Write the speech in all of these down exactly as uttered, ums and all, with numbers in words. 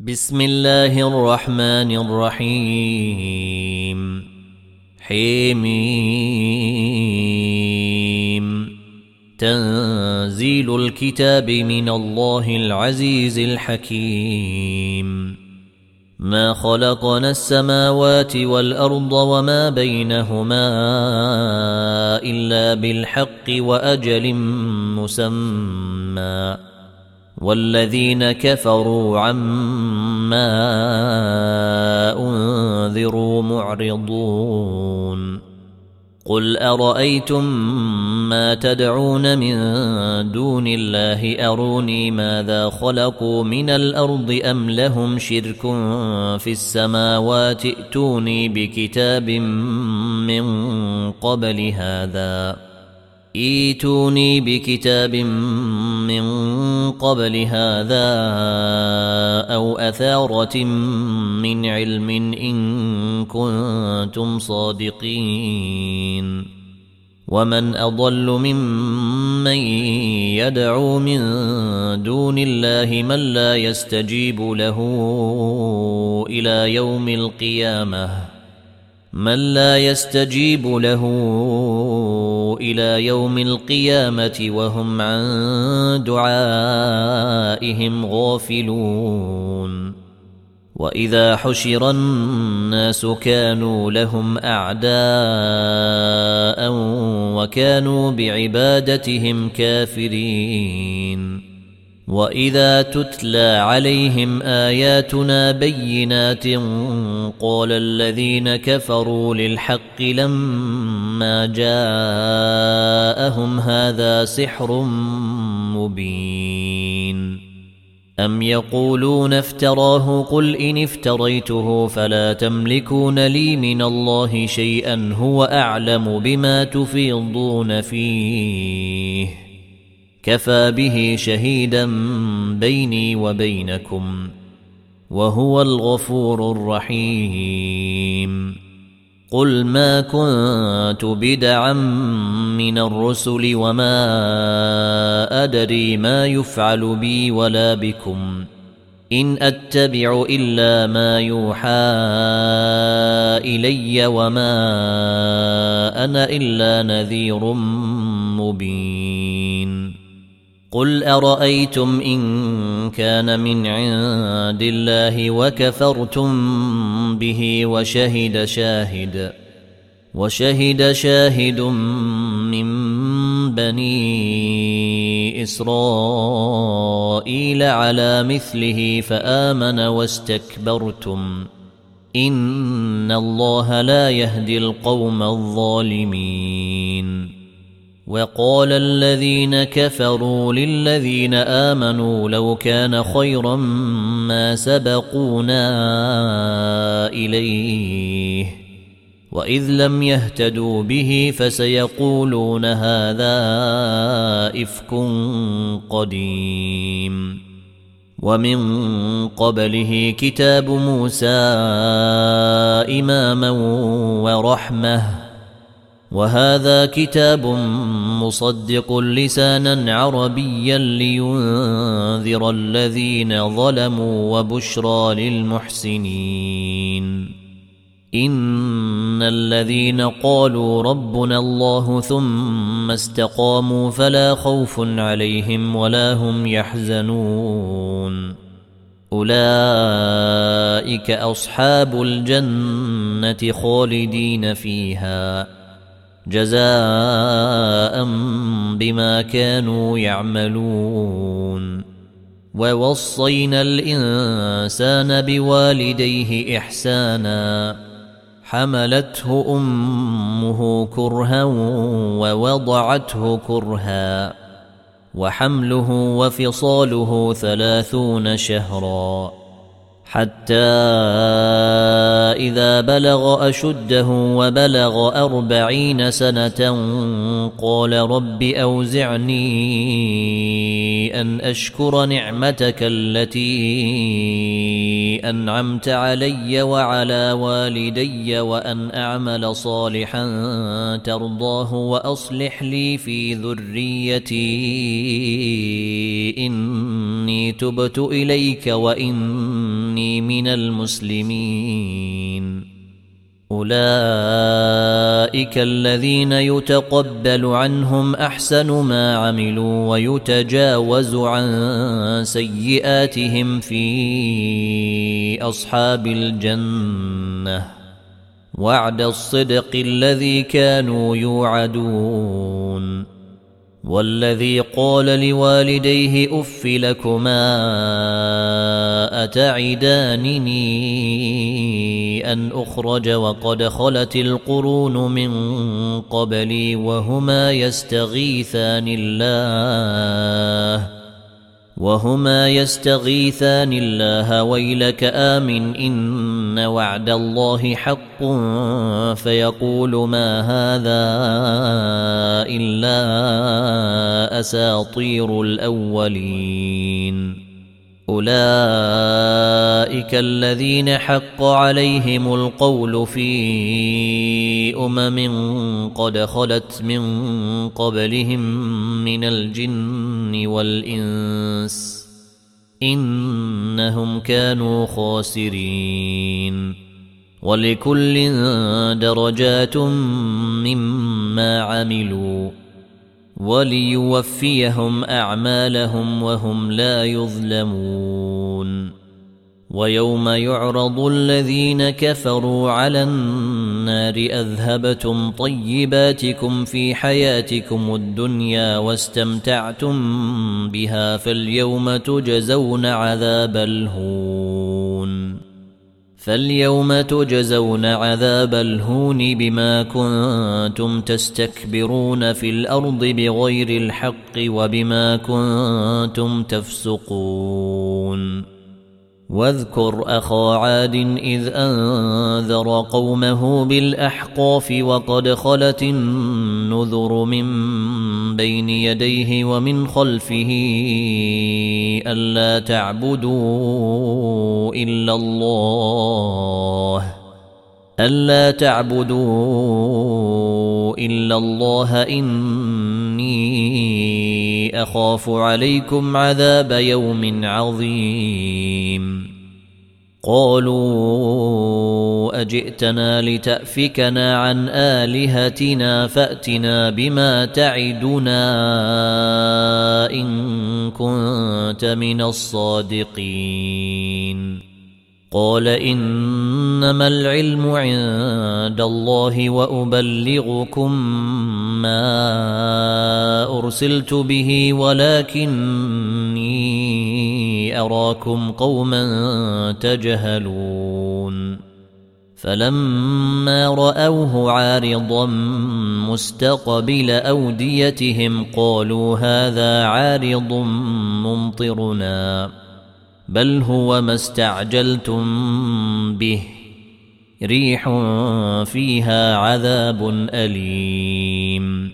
بسم الله الرحمن الرحيم حميم تنزيل الكتاب من الله العزيز الحكيم ما خلقنا السماوات والأرض وما بينهما إلا بالحق وأجل مسمى والذين كفروا عما أنذروا معرضون قل أرأيتم ما تدعون من دون الله أروني ماذا خلقوا من الأرض أم لهم شرك في السماوات ائتوني بكتاب من قبل هذا ائتوني بكتاب من قبل هذا أو أثارة من علم إن كنتم صادقين ومن أضل ممن يدعو من دون الله من لا يستجيب له إلى يوم القيامة من لا يستجيب له إلى يوم القيامة وهم عن دعائهم غافلون وإذا حشر الناس كانوا لهم أعداء وكانوا بعبادتهم كافرين وإذا تتلى عليهم آياتنا بينات قال الذين كفروا للحق لما جاءهم هذا سحر مبين أم يقولون افتراه قل إن افتريته فلا تملكون لي من الله شيئا هو أعلم بما تفيضون فيه كفى به شهيدا بيني وبينكم وهو الغفور الرحيم قل ما كنت بدعا من الرسل وما أدري ما يفعل بي ولا بكم إن أتبع إلا ما يوحى إلي وما أنا إلا نذير مبين قل أرأيتم إن كان من عند الله وكفرتم به وشهد شاهد وشهد شاهد من بني إسرائيل على مثله فآمن واستكبرتم إن الله لا يهدي القوم الظالمين وقال الذين كفروا للذين آمنوا لو كان خيرا ما سبقونا إليه وإذ لم يهتدوا به فسيقولون هذا إفك قديم ومن قبله كتاب موسى إماما ورحمة وهذا كتاب مصدق لسانا عربيا لينذر الذين ظلموا وبشرى للمحسنين إن الذين قالوا ربنا الله ثم استقاموا فلا خوف عليهم ولا هم يحزنون أولئك أصحاب الجنة خالدين فيها جزاء بما كانوا يعملون ووصينا الإنسان بوالديه إحسانا حملته أمه كرها ووضعته كرها وحمله وفصاله ثلاثون شهرا حتى إذا بلغ أشده وبلغ أربعين سنة قال رب أوزعني أن أشكر نعمتك التي أنعمت علي وعلى والدي وأن أعمل صالحا ترضاه وأصلح لي في ذريتي إني تبت إليك وإني إني من المسلمين. أولئك الذين يتقبل عنهم أحسن ما عملوا ويتجاوز عن سيئاتهم في أصحاب الجنة وعد الصدق الذي كانوا يوعدون. والذي قال لوالديه أف لكما أتعدانني أن أخرج وقد خلت القرون من قبلي وهما يستغيثان الله وهما يستغيثان الله ويلك آمن إن وعد الله حق فيقول ما هذا إلا أساطير الأولين. أولئك الذين حق عليهم القول في أمم قد خلت من قبلهم من الجن والإنس إنهم كانوا خاسرين. ولكل درجات مما عملوا وليوفيهم أعمالهم وهم لا يظلمون. ويوم يعرض الذين كفروا على النار أذهبتم طيباتكم في حياتكم الدنيا واستمتعتم بها فاليوم تجزون عذاب الهون فاليوم تجزون عذاب الهون بما كنتم تستكبرون في الأرض بغير الحق وبما كنتم تفسقون. واذكر أخا عاد إذ أنذر قومه بالأحقاف وقد خلت النذر من بين يديه ومن خلفه ألا تعبدوا إلا الله ألا تعبدوا إلا الله إني أخاف عليكم عذاب يوم عظيم. قالوا أجئتنا لتأفكنا عن آلهتنا فأتنا بما تعدنا إن كنت من الصادقين. قال إنما العلم عند الله وأبلغكم ما أرسلت به ولكني أراكم قوما تجهلون. فلما رأوه عارضا مستقبل أوديتهم قالوا هذا عارض ممطرنا بل هو ما استعجلتم به ريح فيها عذاب أليم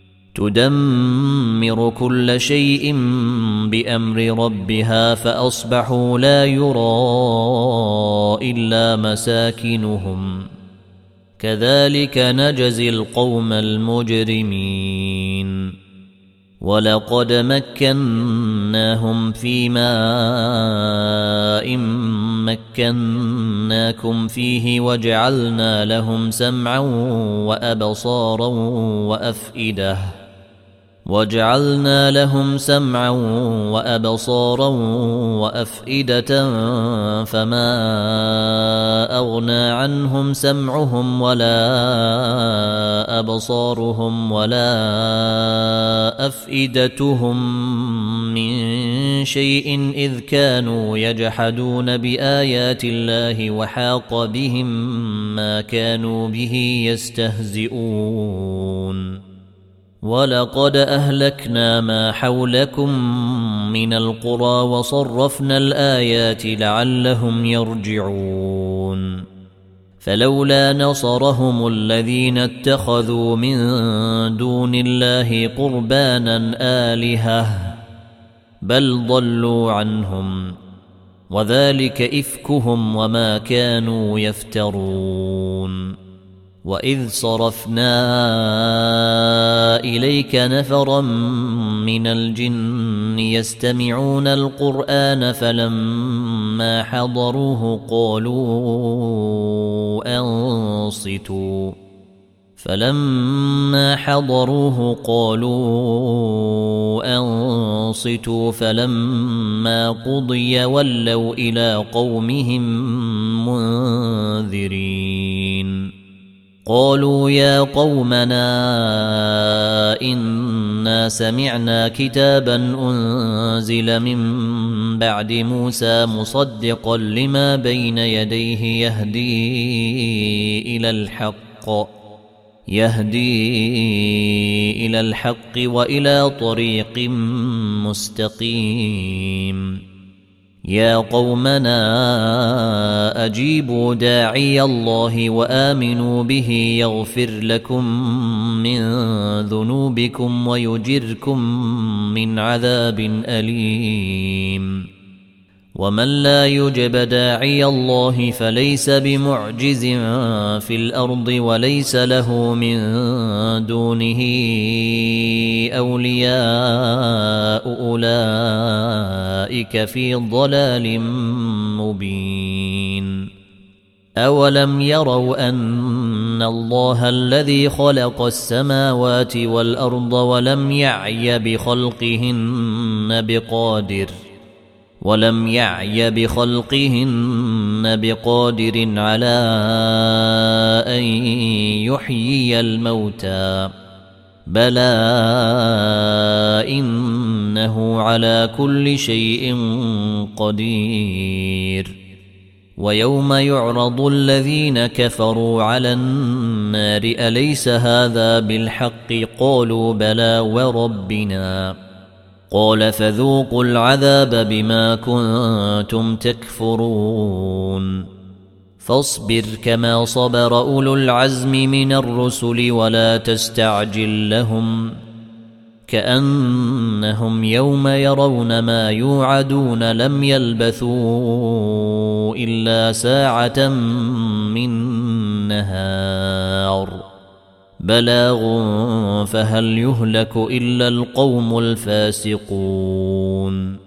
تدمر كل شيء بأمر ربها فأصبحوا لا يرى إلا مساكنهم كذلك نجزي القوم المجرمين. ولقد مكناهم في ماء مكناكم فيه وجعلنا لهم سمعا وأبصارا وأفئدة وجعلنا لهم سمعا وأبصارا وأفئدة فما أغنى عنهم سمعهم ولا أبصارهم ولا أفئدتهم من شيء إذ كانوا يجحدون بآيات الله وحاق بهم ما كانوا به يستهزئون. ولقد أهلكنا ما حولكم من القرى وصرفنا الآيات لعلهم يرجعون. فلولا نصرهم الذين اتخذوا من دون الله قربانا آلهة بل ضلوا عنهم وذلك إفكهم وما كانوا يفترون. وإذ صرفنا إليك نفرا من الجن يستمعون القرآن فلما فلما حضروه قالوا أنصتوا فلما حضروه قالوا أنصتوا فلما قضي ولوا إلى قومهم منذرين قالوا يا قومنا إنا سمعنا كتابا أنزل من بعد موسى مصدقا لما بين يديه يهدي إلى الحق يهدي إلى الحق وإلى طريق مستقيم يا قومنا أجيبوا داعي الله وآمنوا به يغفر لكم من ذنوبكم ويجركم من عذاب أليم ومن لا يجب داعي الله فليس بمعجز في الأرض وليس له من دونه أولياء أولئك في ضلال مبين أولم يروا أن الله الذي خلق السماوات والأرض ولم يعي بخلقهن بقادر ولم يعي بخلقهن بقادر على أن يحيي الموتى بلى إنه على كل شيء قدير ويوم يعرض الذين كفروا على النار أليس هذا بالحق قالوا بلى وربنا قال فذوقوا العذاب بما كنتم تكفرون فاصبر كما صبر أولو العزم من الرسل ولا تستعجل لهم كأنهم يوم يرون ما يوعدون لم يلبثوا إلا ساعة من نهار بلاغ فهل يهلك إلا القوم الفاسقون